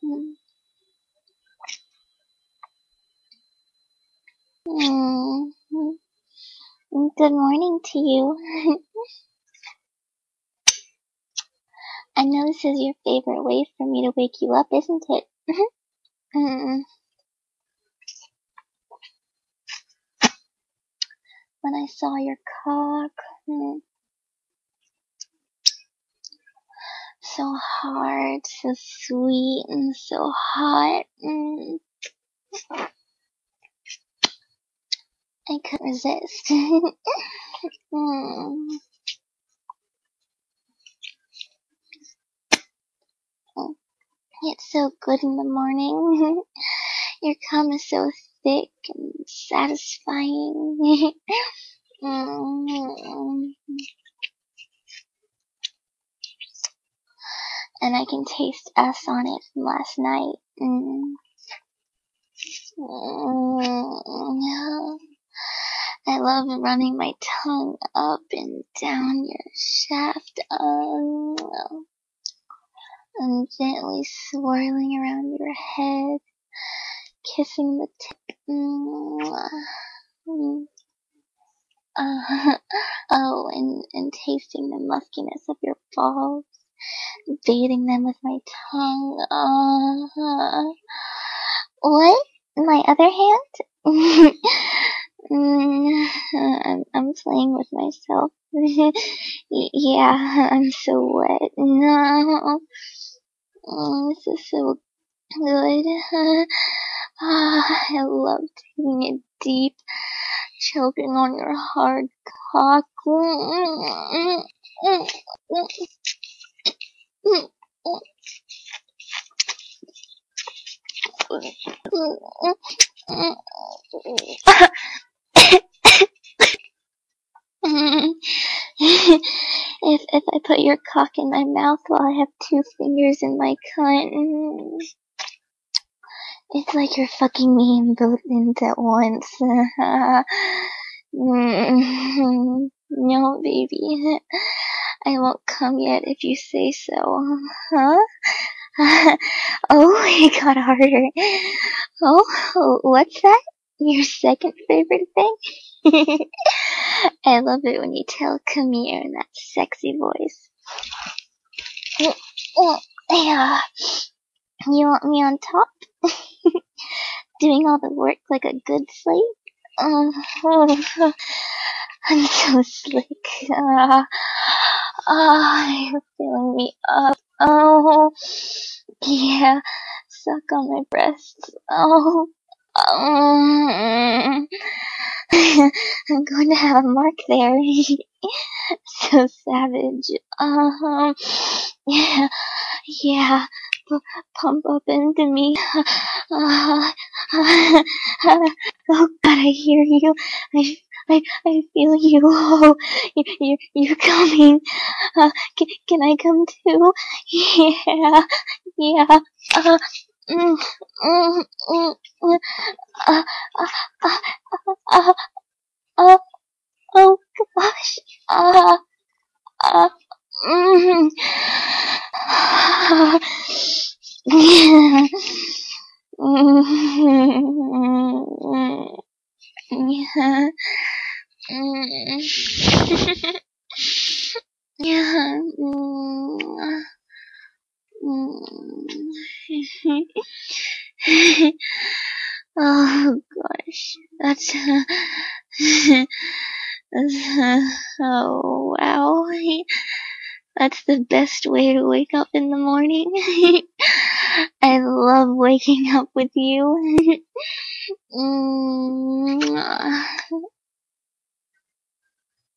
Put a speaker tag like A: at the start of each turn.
A: Mm, Good morning to you. I know this is your favorite way for me to wake you up, isn't it? Mm, When I saw your cock, so hard, so sweet, and so hot. I couldn't resist. Mm, It's so good in the morning. Your cum is so thick and satisfying. Mm, and I can taste us on it from last night. I love running my tongue up and down your shaft, and gently swirling around your head, kissing the tip. Oh, and tasting the muskiness of your balls, bathing them with my tongue. What? My other hand? I'm playing with myself. Yeah, I'm so wet. No. This is so good. I love taking it deep, choking on your hard cock. If I put your cock in my mouth while I have two fingers in my cunt, it's like you're fucking me in both ends at once. No, baby. I won't come yet if you say so. Huh? Oh, it got harder. Oh, what's that? Your second favorite thing? I love it when you tell come here in that sexy voice. Yeah. You want me on top? Doing all the work like a good slave? I'm so slick. You're filling me up. Oh, yeah. Suck on my breasts. Oh, I'm going to have a mark there. So savage. Yeah, yeah. Pump up into me. Oh God, I hear you. I feel you. Oh, you're coming. Can I come too? Yeah, yeah. Mm, mm, mm, mm, uh, uh, uh, uh, oh gosh. Uh, mm, yeah. Yeah. Yeah. Oh gosh, oh wow, that's the best way to wake up in the morning. I love waking up with you.